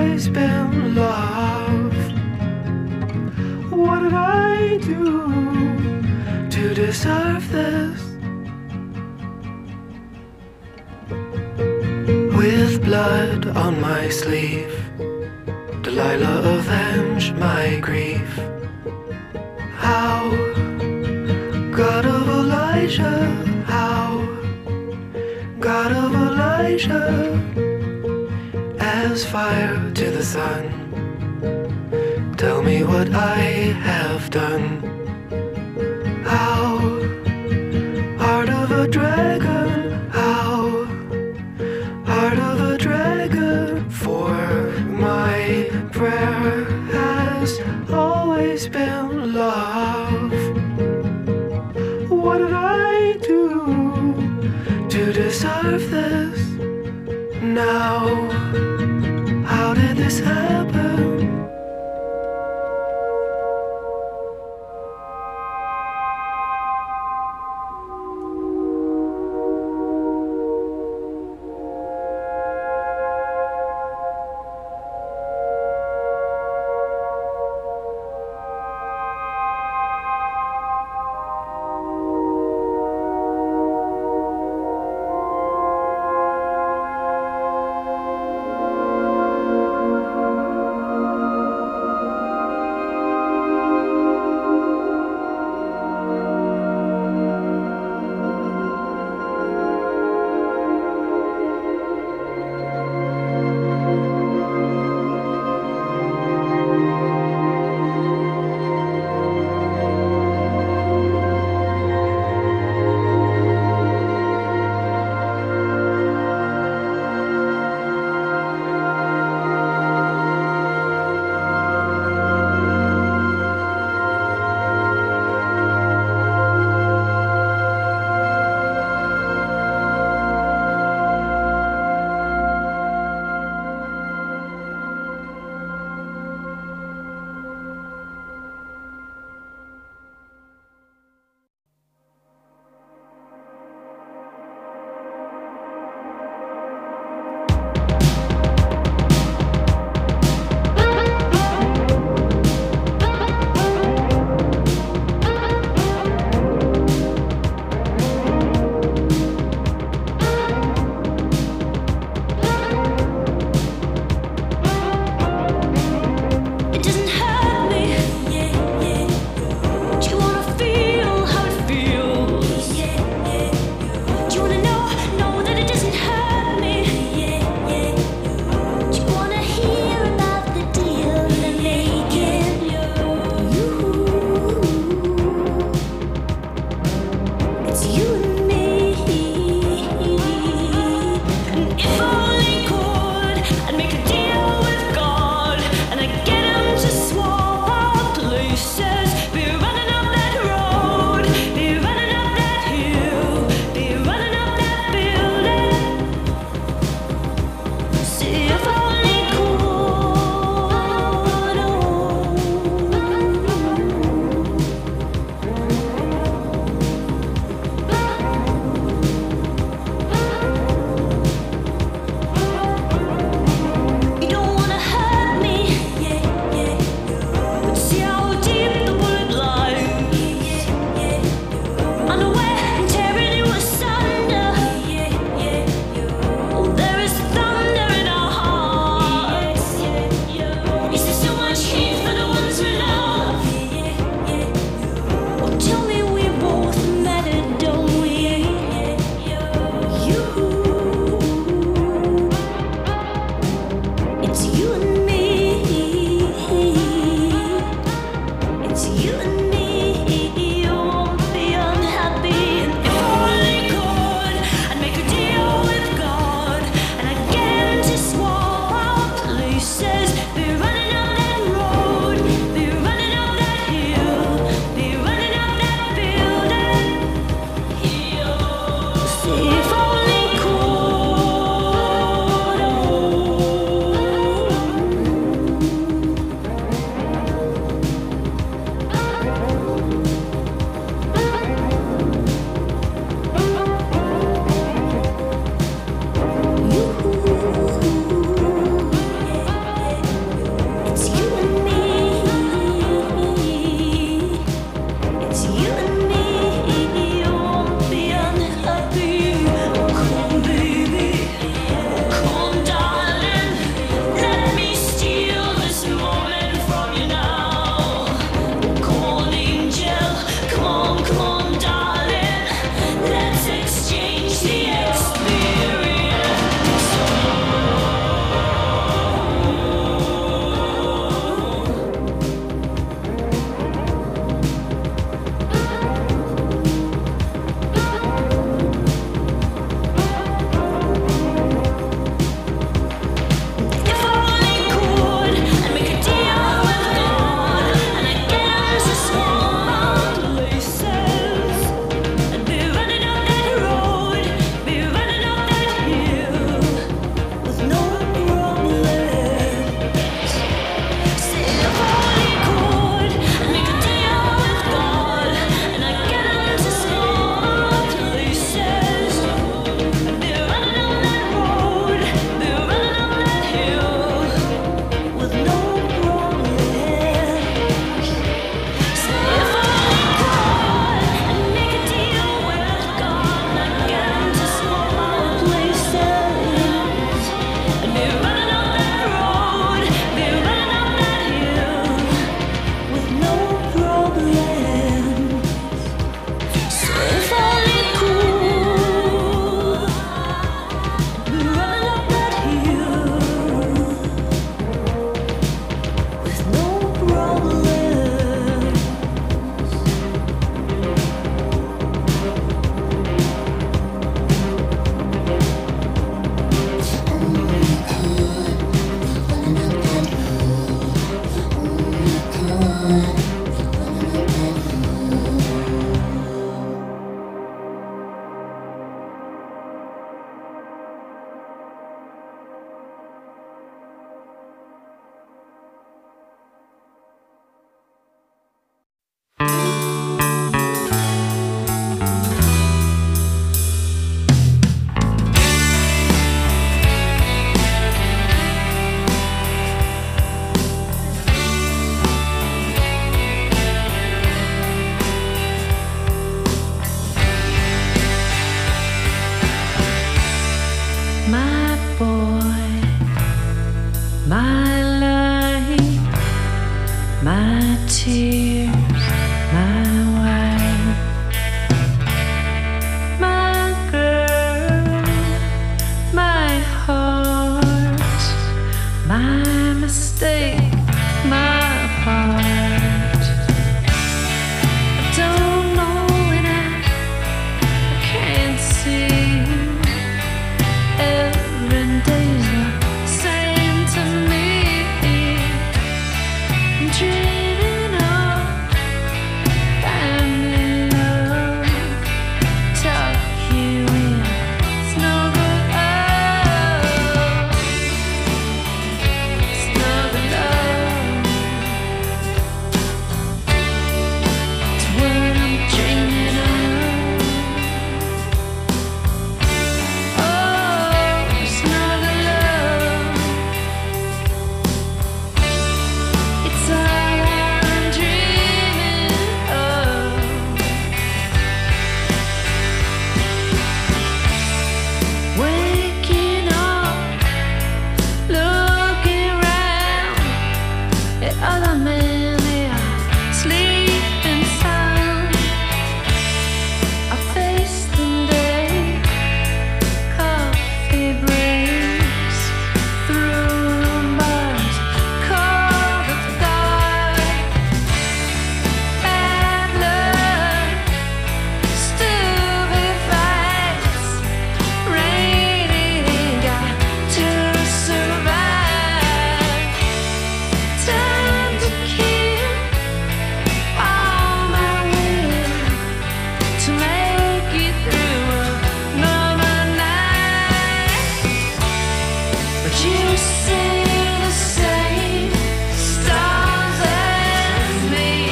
always been love. What did I do to deserve this? With blood on my sleeve, Delilah avenged my grief. How, God of Elijah, how, God of Elijah, as fire to the sun, tell me what I have done. How, heart of a dragon, how, heart of a dragon, for my prayer has always been love. What did I do to deserve this? Now, how did this happen? There is thunder in our hearts. tears, my wife, my girl, my heart, my mistake, my heart. I don't know when I can't see. Every day's the same to me. I'm dreaming of family love. Tuck you in, snuggle up, snuggle up. It's what I'm dreaming of. Oh, snuggle up. It's all I'm dreaming of. Waking up, looking round at other men, they are sleeping sound. I face the day, coffee breaks through the bars, call the thought, bad luck, stupid fights, raining, got to survive. Time to kill all my will to make it through another night. But you see the same stars as me,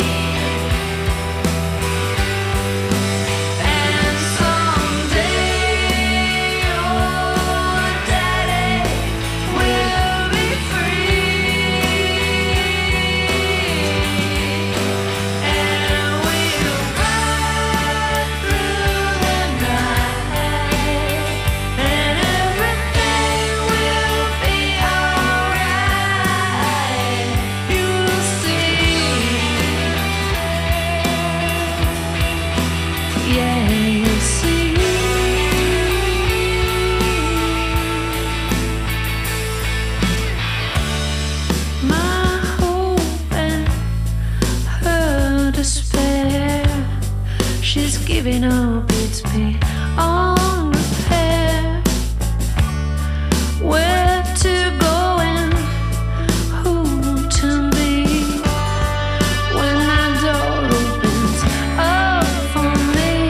and someday your daddy will be free, and we'll ride through the night, and everything will be alright. You'll see, yeah, you'll see. My hope and her despair, she's giving up, it's beyond repair. Where to go and who to be when that door opens up for me.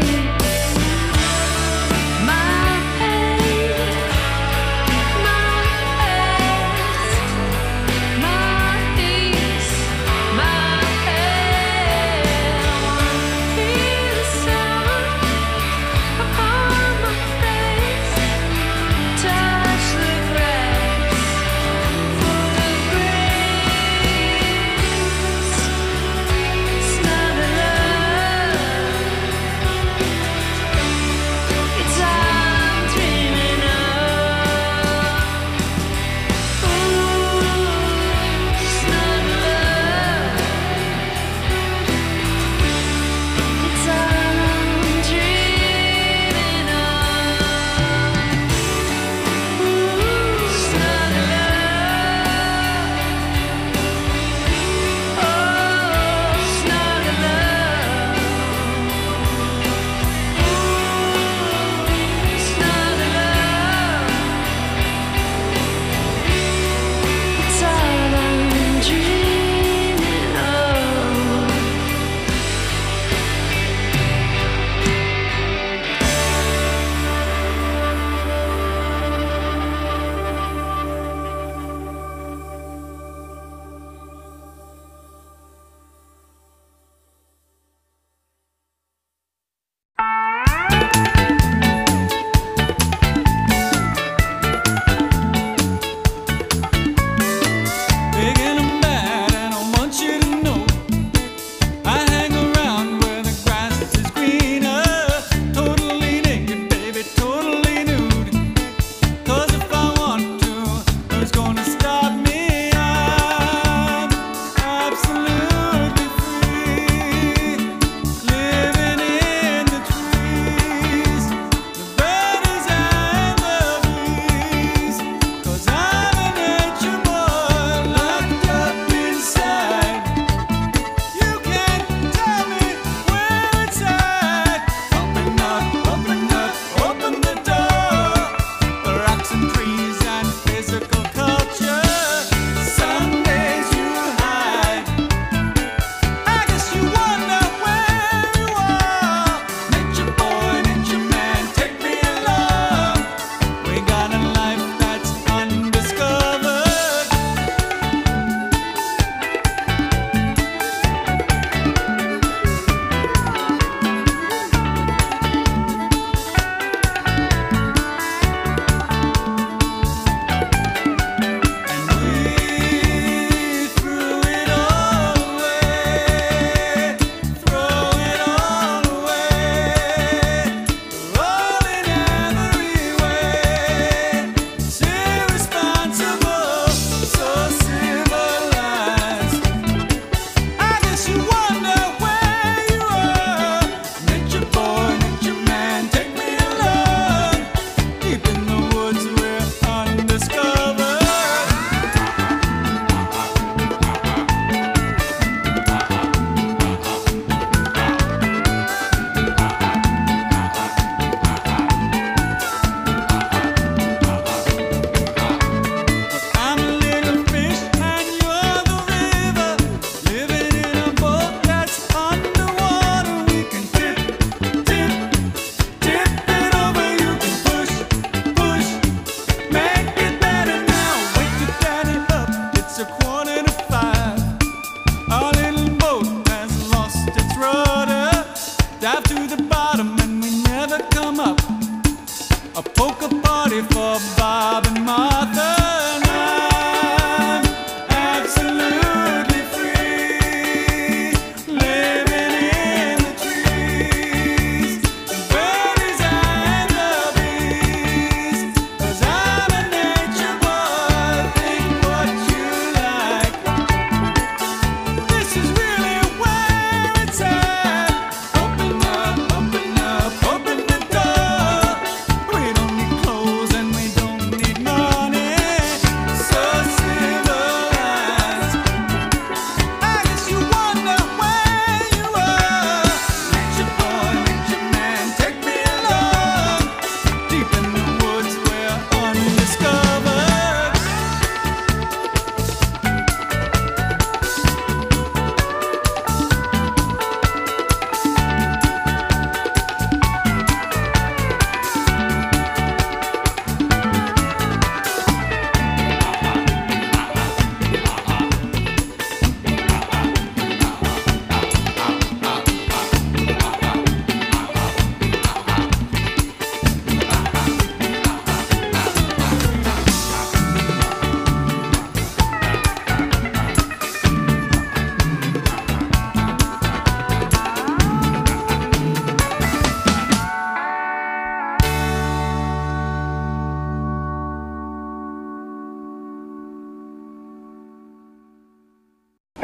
My pain, my past, my peace, my head. Hear the sound upon my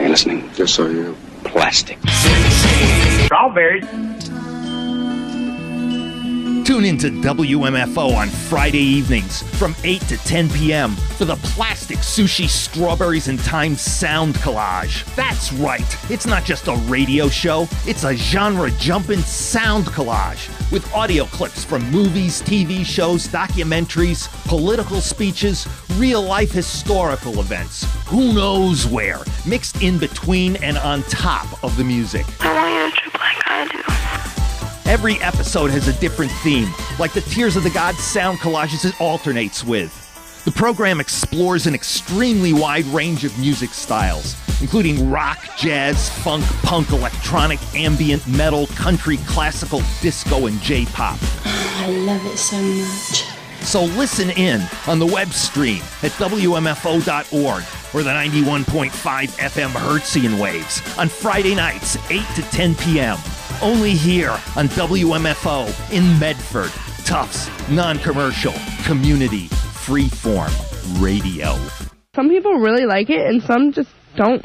listening? Yes, I am. Plastic. Strawberries. Tune in to WMFO on Friday evenings from 8 to 10 p.m. for the Plastic Sushi Strawberries and Time Sound Collage. That's right, it's not just a radio show, it's a genre-jumping sound collage with audio clips from movies, TV shows, documentaries, political speeches, real-life historical events, who knows where, mixed in between and on top of the music. I want you to trip like I do. Every episode has a different theme, like the Tears of the Gods sound collages it alternates with. The program explores an extremely wide range of music styles, including rock, jazz, funk, punk, electronic, ambient, metal, country, classical, disco, and J-pop. I love it so much. So listen in on the web stream at WMFO.org or the 91.5 FM Hertzian waves on Friday nights, 8 to 10 p.m. Only here on WMFO in Medford. Tufts, non-commercial, community, freeform radio. Some people really like it and some just don't.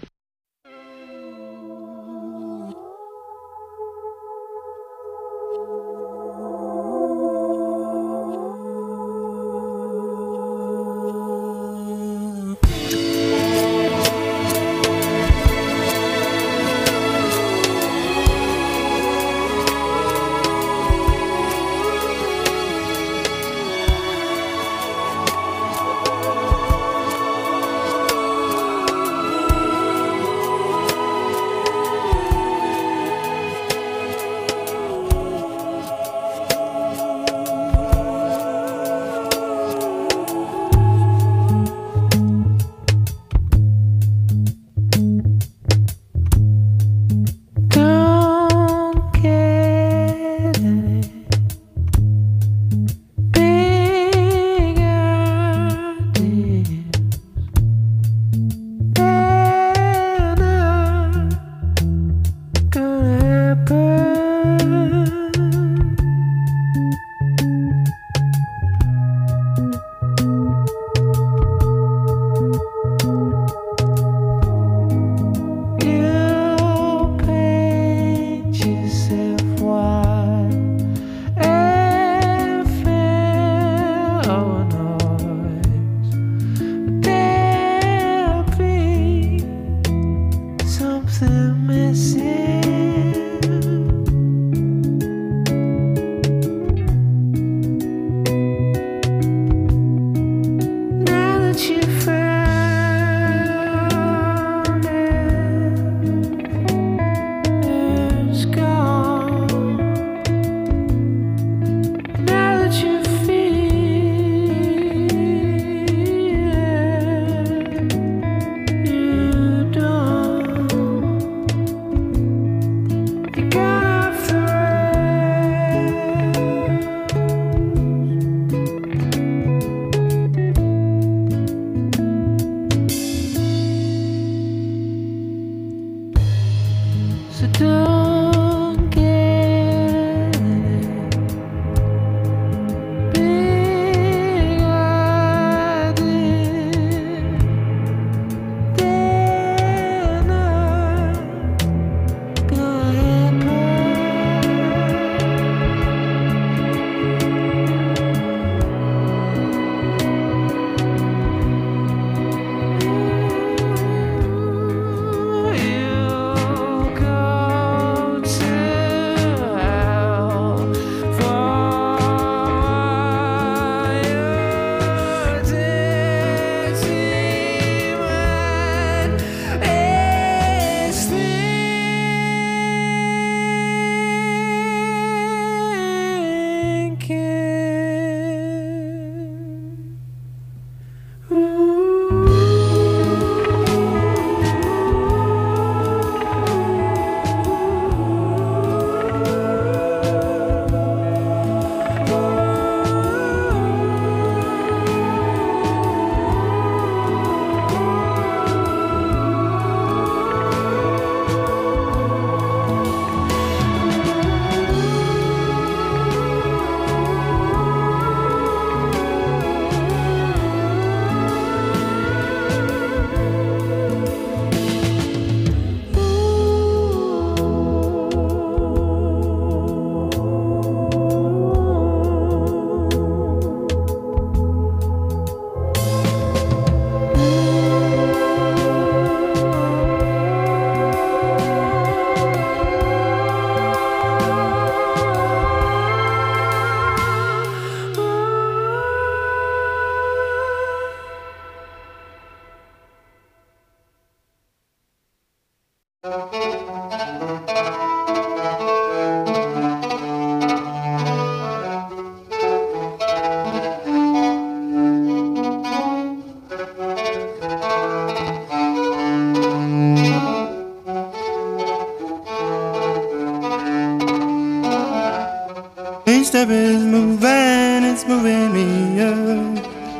Each step is moving, it's moving me up.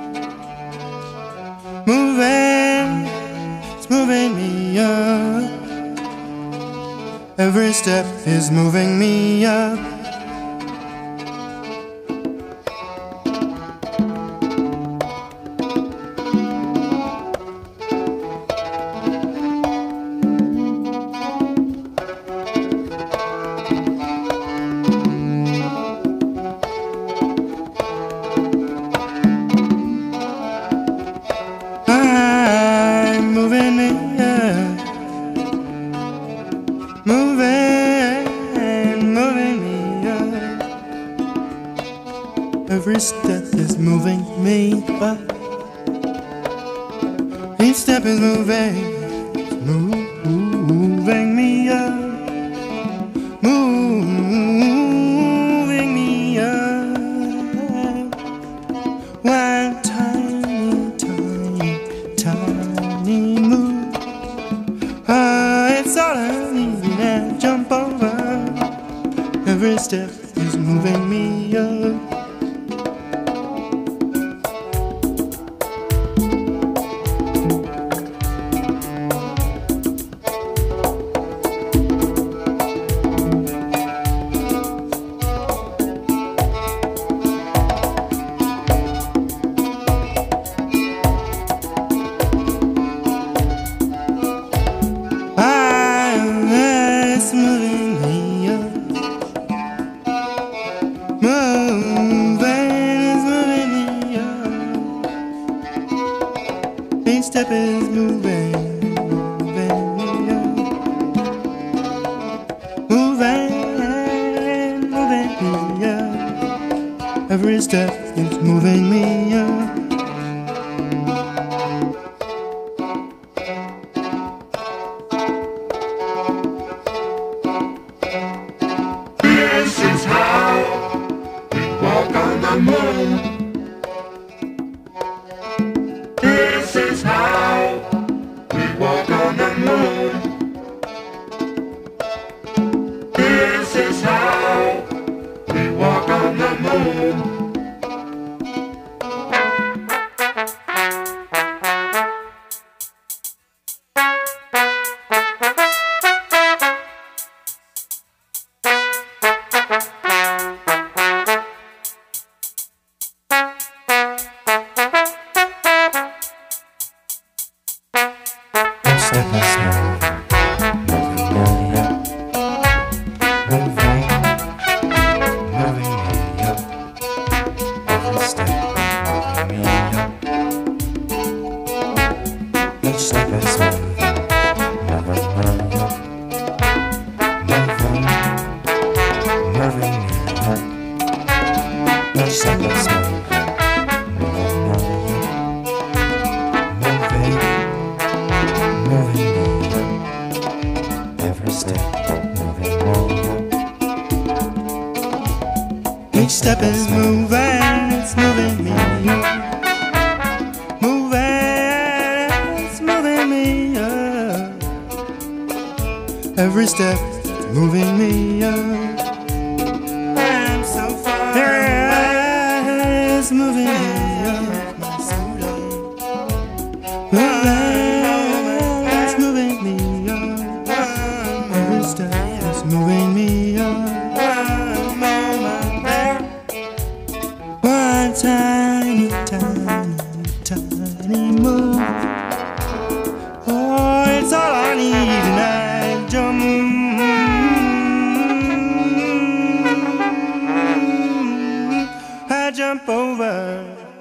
Moving, it's moving me up. Every step is moving me up. I'm moving me up. Moving, moving me up. Every step is moving me up. Each step is moving me up. Moving me up. One tiny, tiny, tiny move. It's all I need to jump over. Every step is moving me up. It's moving me up. Moving, it's moving me up. Each step is moving me up. Moving me up. Every step is moving me up. This is how we walk on the moon. This is how we walk on the moon. This is how we walk on the moon. Each step is moving, it's moving me up. Moving, it's moving me up. Every step is moving me up. I'm so far away. It's moving me up. My soul. Moving, it's moving me up. Every step is moving me up. One tiny, tiny, tiny move. Oh, it's all I need, and I jump over.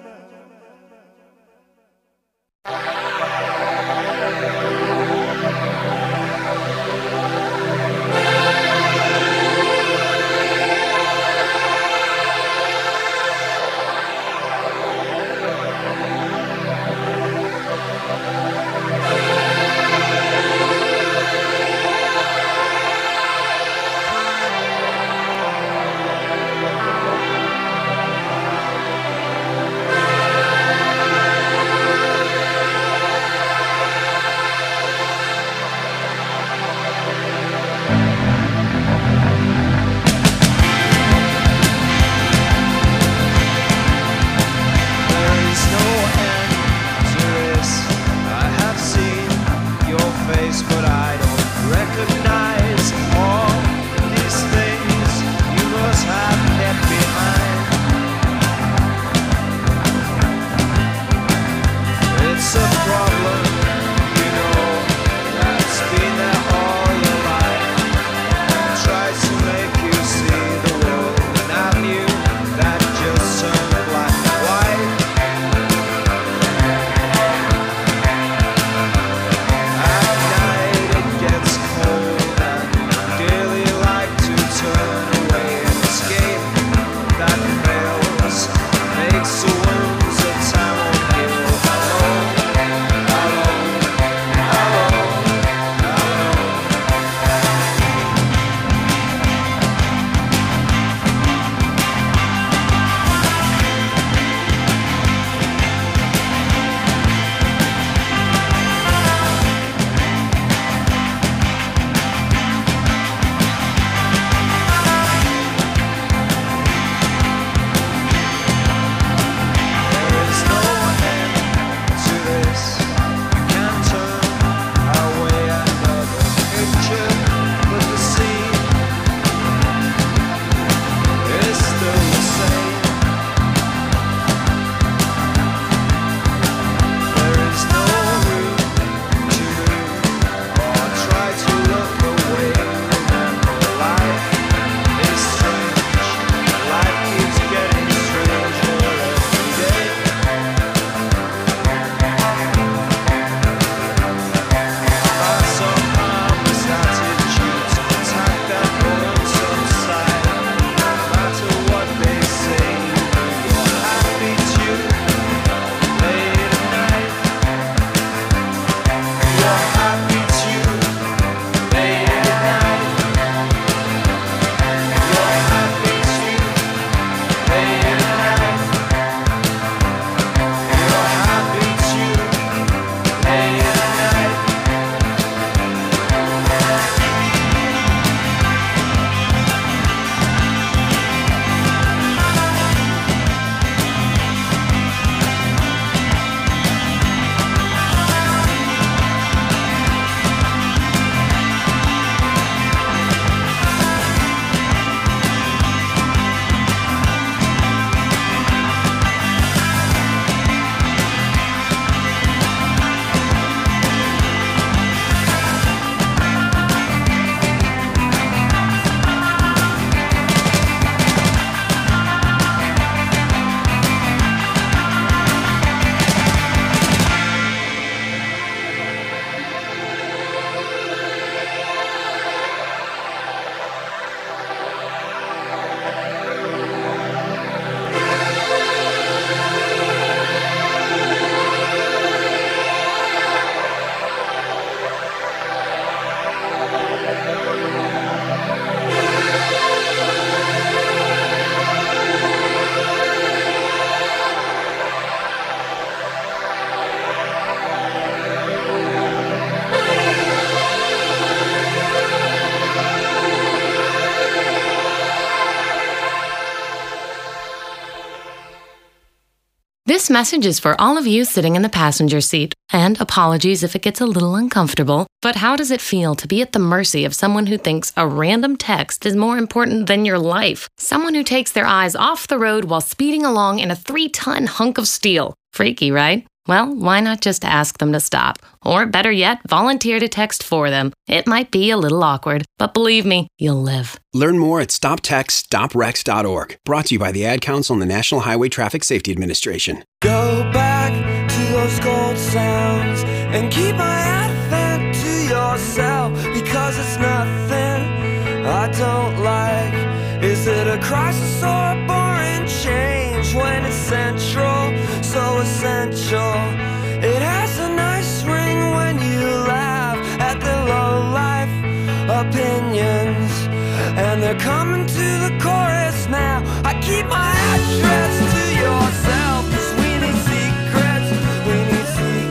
This message is for all of you sitting in the passenger seat. And apologies if it gets a little uncomfortable, but how does it feel to be at the mercy of someone who thinks a random text is more important than your life? Someone who takes their eyes off the road while speeding along in a 3-ton hunk of steel. Freaky, right? Well, why not just ask them to stop? Or better yet, volunteer to text for them. It might be a little awkward, but believe me, you'll live. Learn more at stoptextstoprex.org. Brought to you by the Ad Council and the National Highway Traffic Safety Administration. Go back to those gold sounds and keep my advent to yourself, because it's nothing I don't like. Is it a crisis or a boring change when it's central, so essential? It has a nice ring when you laugh at the low-life opinions, and they're coming to the chorus now. I keep my address to yourself, 'cause we need secrets. We need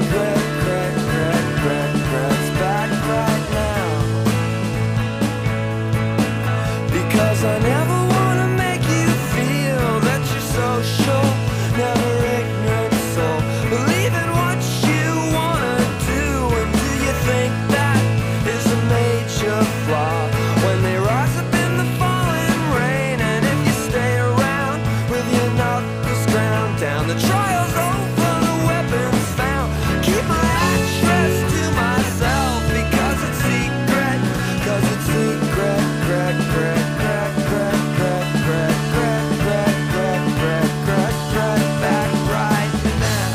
secrets back right now. Because I never wanna make you feel that you're social, never ignorant soul. Believe in what you wanna do, and do you think that is a major flaw? When they rise up in the falling rain, and if you stay around with your knuckles ground down, the trial's over, the weapons found. Keep my address to myself, because it's secret, 'cause it's secret, back right now.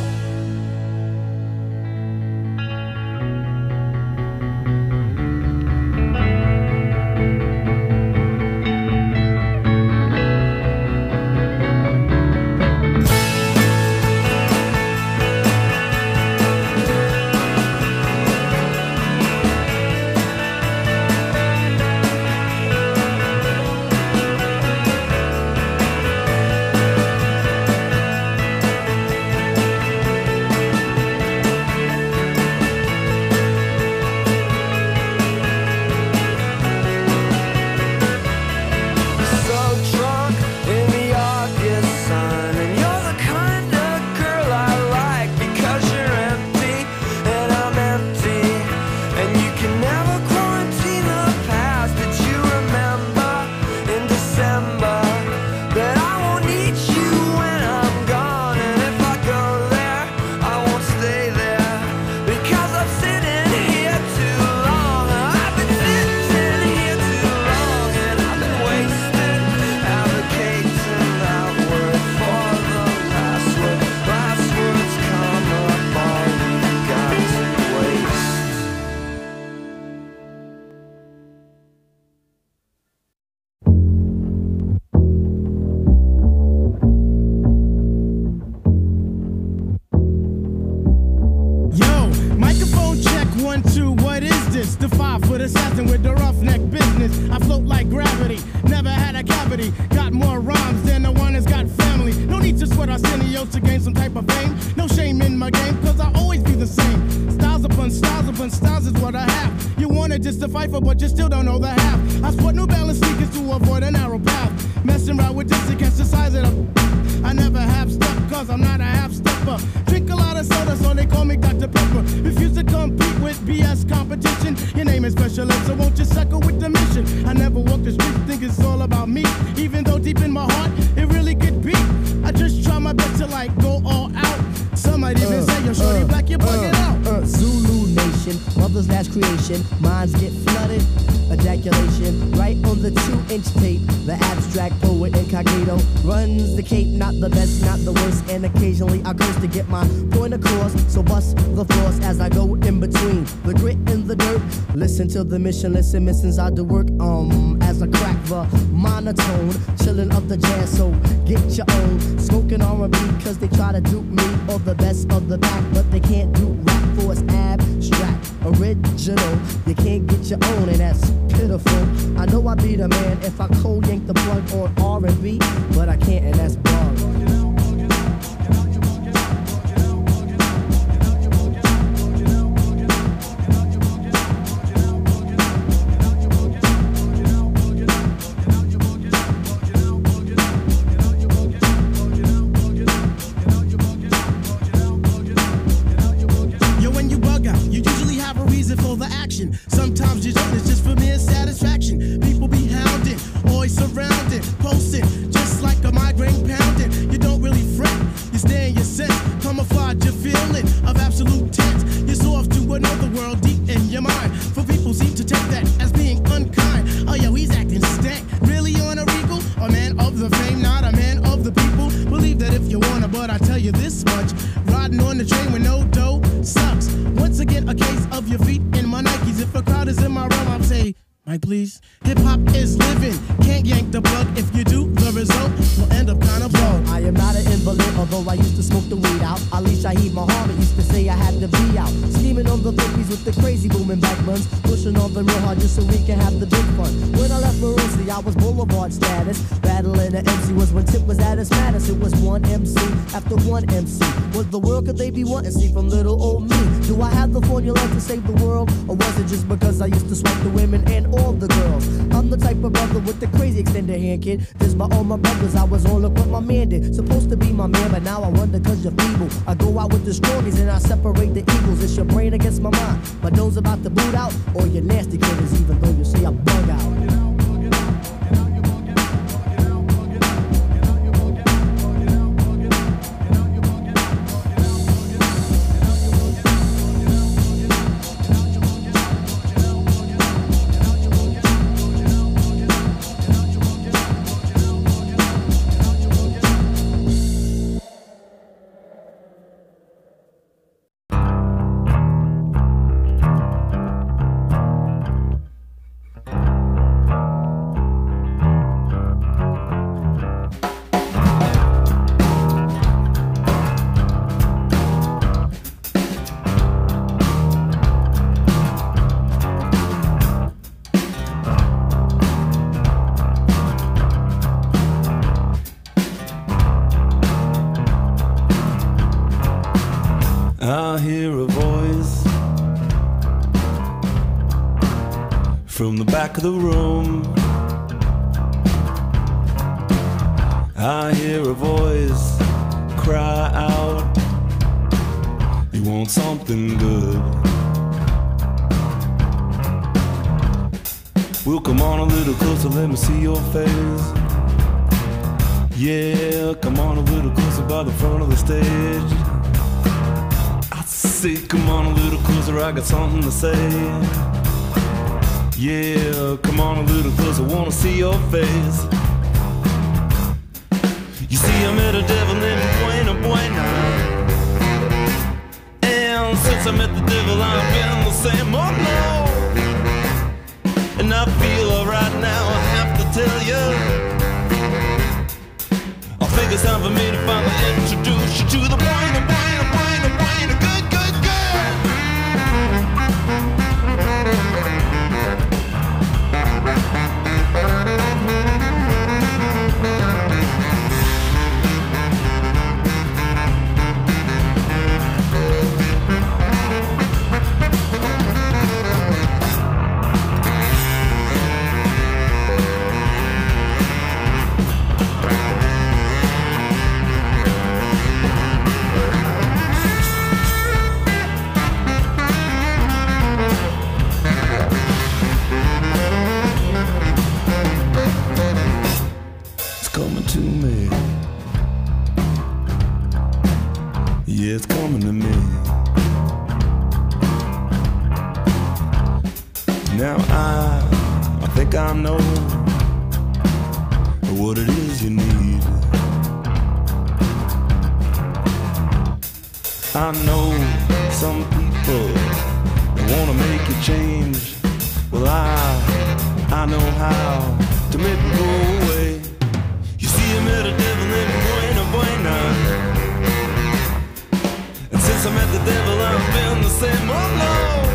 So drunk in the August sun, and you're the kind of girl I like, because you're empty and I'm empty, and you can never quarantine the past. Did you remember in December that I won't need you when I'm gone? And if I go there, I won't stay there, because I'm sitting here too long. I've been sitting here too long, and I've been wasted advocating outward for the last word. Last words come up, all you got to waste. Yo, microphone check, 1, 2, what is this? The 5-foot assassin with the roughneck business. I float like gravity, never had a cavity. Got more rhymes than the one that's got family. No need to sweat Arsenio to gain some type of fame. No shame in my game, cause I always be the same. Styles upon styles is what I have. You wanted just to fight for, but you still don't know the half. I sport New Balance sneakers to avoid a narrow path. Messing around with this against the size of the... I never have stuff, cause I'm not a half-stepper. Drink a lot of soda, so they call me Dr. Pepper. Refuse to compete with BS competition. Your name is Special Ed, so won't you suckle with the mission? I never walk the street, think it's all about me. Even though deep in my heart, it really could be. I just try my best to like go all out. Some might even say you're shorty black, you're bugging out. Zulu Nation, mother's last creation. Minds get flooded, ejaculation. Right on the 2-inch tape, the abstract poet incognito runs the cape, not the best, not the worst. And occasionally I curse to get my point across. So bust the floors as I go in between the grit and the dirt. Listen to the mission, listen, missions I do work as I crack the monotone, chilling up the jazz. So get your own smoking R&B, cause they try to dupe me or the best of the back, but they can't do rap for it's abstract, original. You can't get your own, and that's pitiful. I know I be the man if I cold yank the plug on R&B, but I can't, and that's bug. action. Sometimes you don't, it's just for mere satisfaction. People be hounding, always surrounded, posting, just like a migraine pounding. You don't really fret, you stay in your sense, camouflage your feeling of absolute tense. You're so off to another world deep in your mind. For people seem to take that as being unkind. Oh yo, he's acting stank, really on a regal? A man of the fame, not a man of the people. Believe that if you wanna, but I tell you this much, riding on the train with no dough sucks. Once again, a case of your feet in my Nikes. If a crowd is in my realm, I'll say, Mike, please. Hip-hop is living, can't yank the plug. If you do, the result will end up kind of low. I am not an invalid, although I used to smoke the weed out. Ali Shaheed Muhammad used to say I had to be out. Scheming on the bookies with the crazy booming back buns. Pushing on them real hard just so we can have the big fun. When I left Marossi, I was boulevard status. Battling the MC was when Tip was at its maddest. It was one MC after one MC. What the world could they be wanting to see from little old me? Do I have the formula to save the world? Or was it just because I used to swipe the women and all the girls? I'm the type of brother with the crazy extended hand, kid. This by all my brothers, I was on look what my man did. Supposed to be my man, but now I wonder cause you're feeble. I go out with the strongies and I separate the eagles. It's your brain against my mind. My doe's about to boot out, or your nasty critters, even though you say I bug out. I hear a voice from the back of the room. I hear a voice cry out, you want something good. Well, come on a little closer, let me see your face. Yeah, come on a little closer by the front of the stage. Say, come on a little closer, I got something to say. Yeah, come on a little closer, wanna see your face. You see, I met a devil named Buena Buena, and since I met the devil, I've been the same, oh no. And I feel alright now, I have to tell you, I think it's time for me to finally introduce you to the Buena Buena Buena Buena good. It's coming to me. Now I think I know what it is you need. I know some people wanna make you change. Well, I know how to make it go away. You see, I met a devil named Buena Buena, and since I met the devil, I've been the same. Oh no,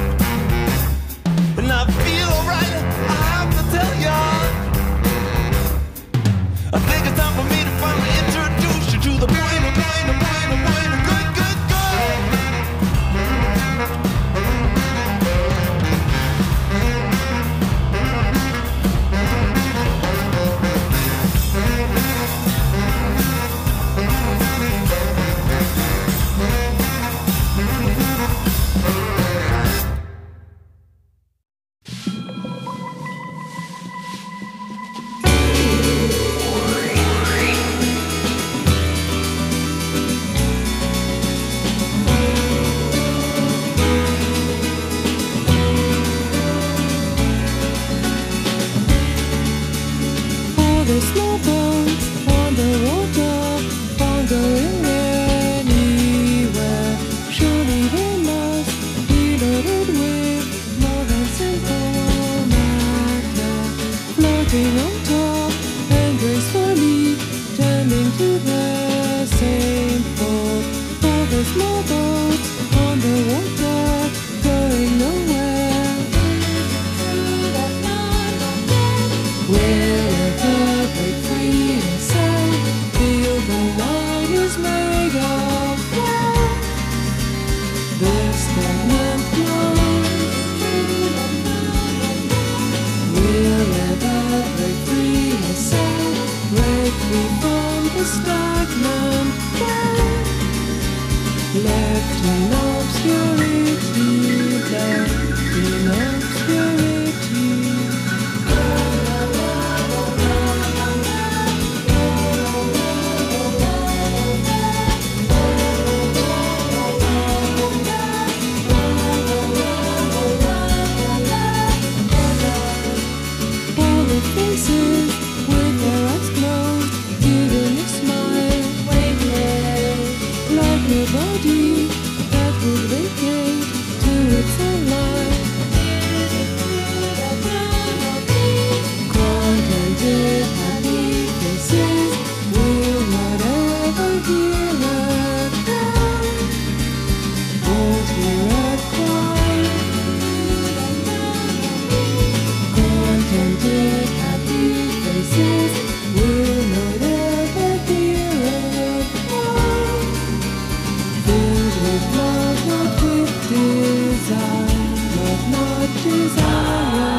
and I feel alright. I have to tell ya, I think it's time for me to finally introduce you to the Buena Buena Buena Buena good good good. lifting on top and gracefully tending to the same pole. All the small boats on the water going nowhere. We'll ever break free and sail, feel the line is made of gold. This stagnant line, we'll ever break free and sail, break free from the stagnant line. Left in obscurity, left in obscurity. All the faces with their eyes closed, giving a smile, like nobody that would vacate to its own life. Contented, happy faces will not ever hear a cry, won't hear a cry. Contented, happy faces will not ever hear a cry. Filled with love, not with desire, love, not desire.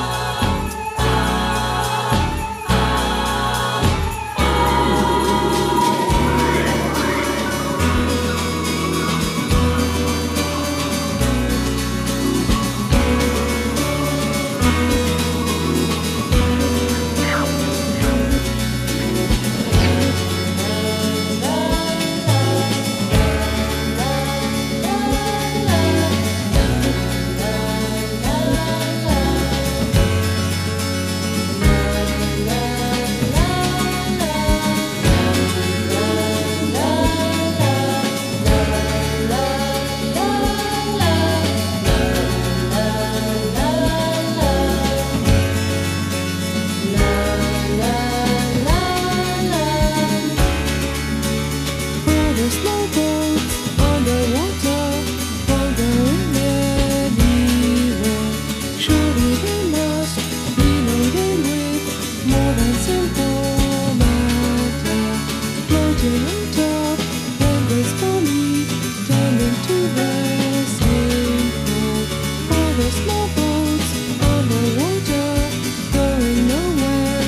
All the small boats on the water, wandering anywhere. Surely they must be loaded with more than simple matter. Floating on top and gracefully tending to the same pole. All the small boats on the water, going nowhere.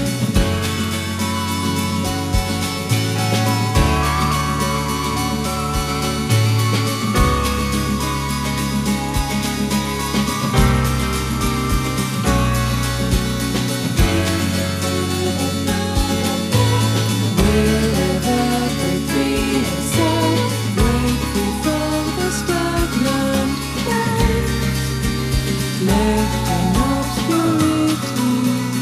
We'll ever break free and sail, break free from the stagnant waves, left in obscurity.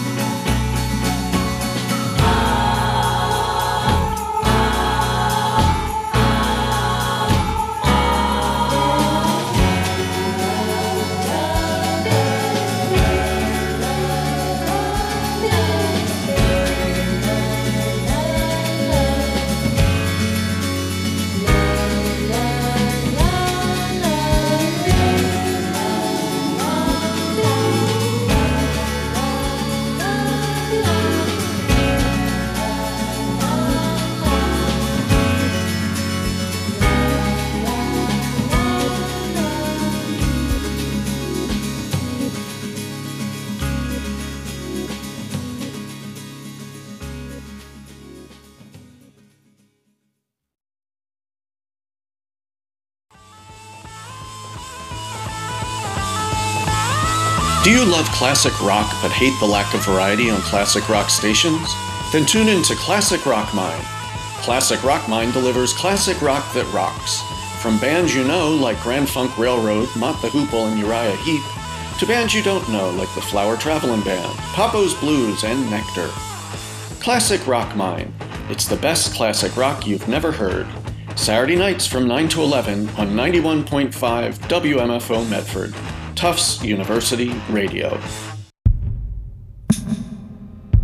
Do you love classic rock but hate the lack of variety on classic rock stations? Then tune in to Classic Rock Mine. Classic Rock Mine delivers classic rock that rocks. From bands you know like Grand Funk Railroad, Mott the Hoople, and Uriah Heep, to bands you don't know like the Flower Travelin' Band, Papo's Blues, and Nectar. Classic Rock Mine. It's the best classic rock you've never heard. Saturday nights from 9 to 11 on 91.5 WMFO Medford. Tufts University Radio.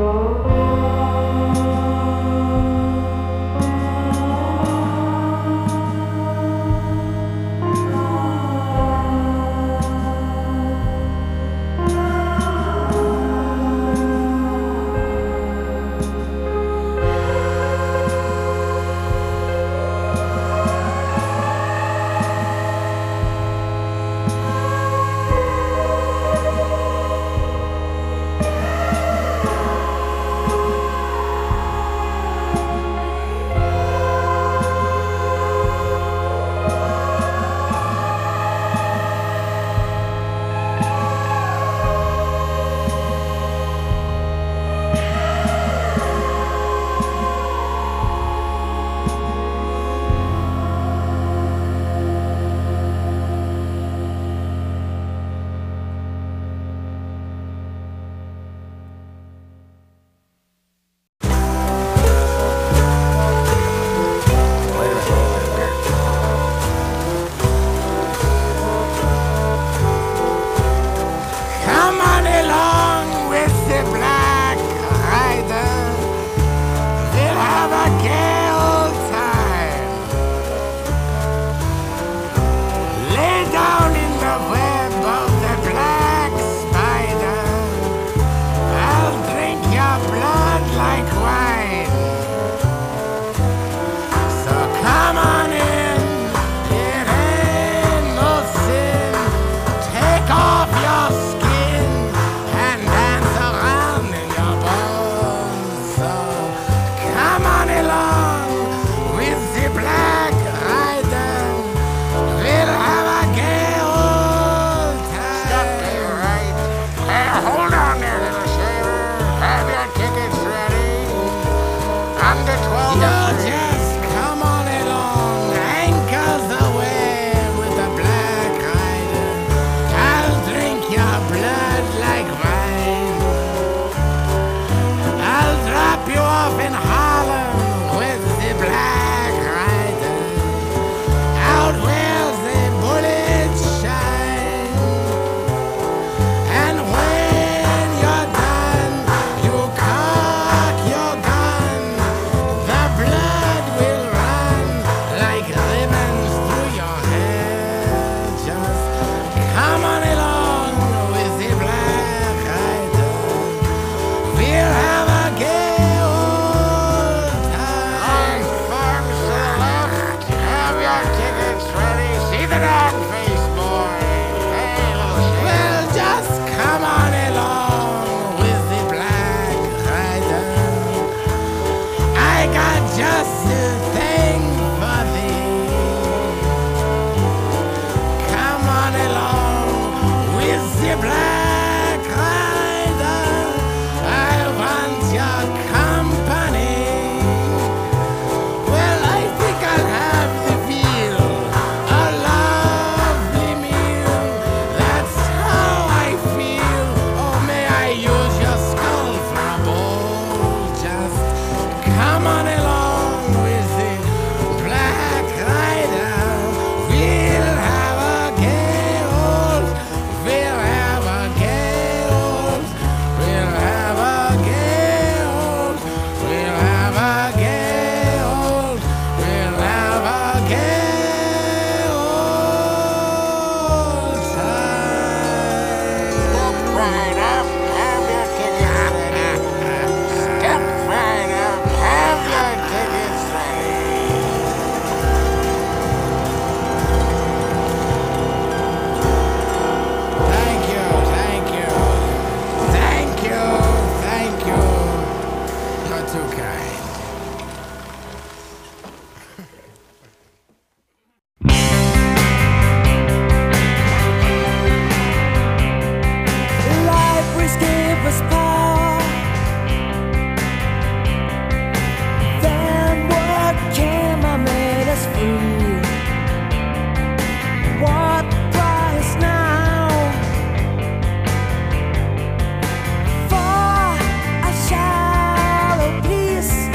For a shallow piece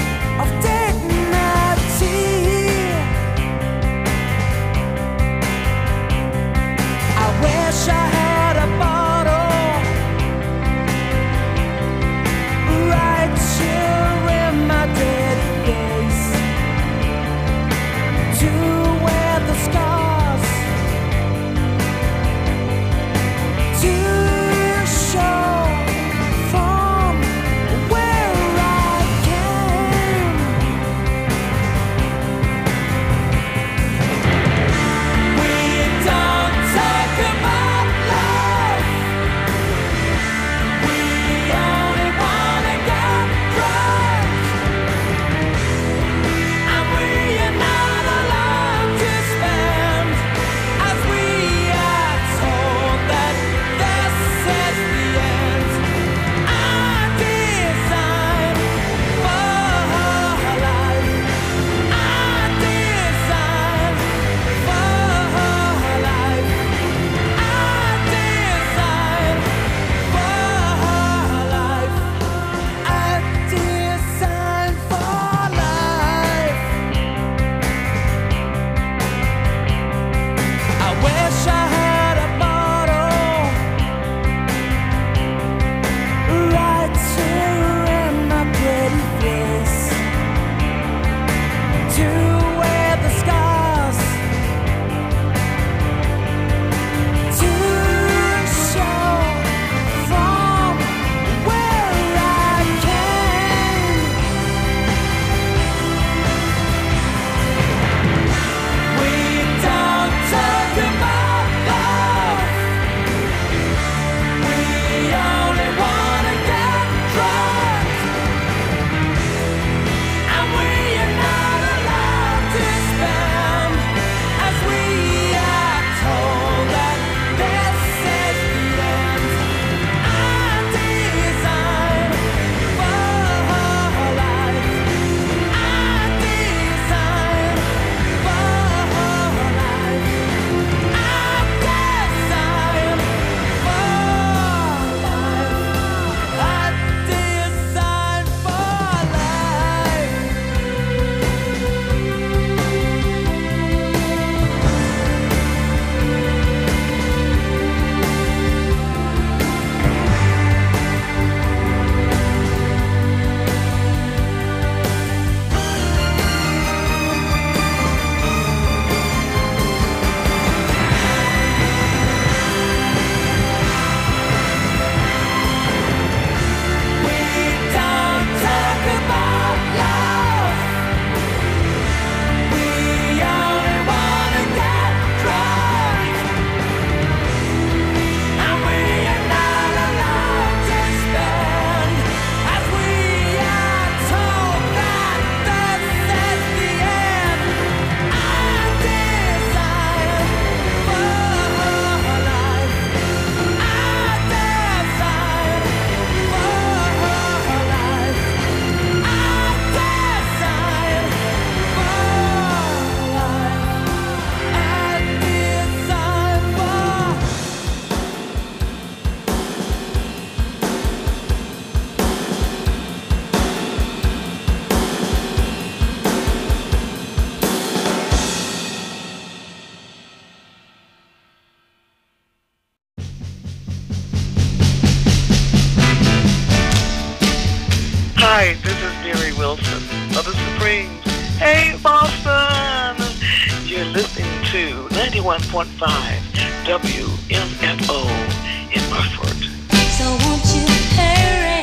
Hi, this is Mary Wilson of the Supremes. Hey, Boston! You're listening to 91.5 WMFO in Burford. So won't you hurry?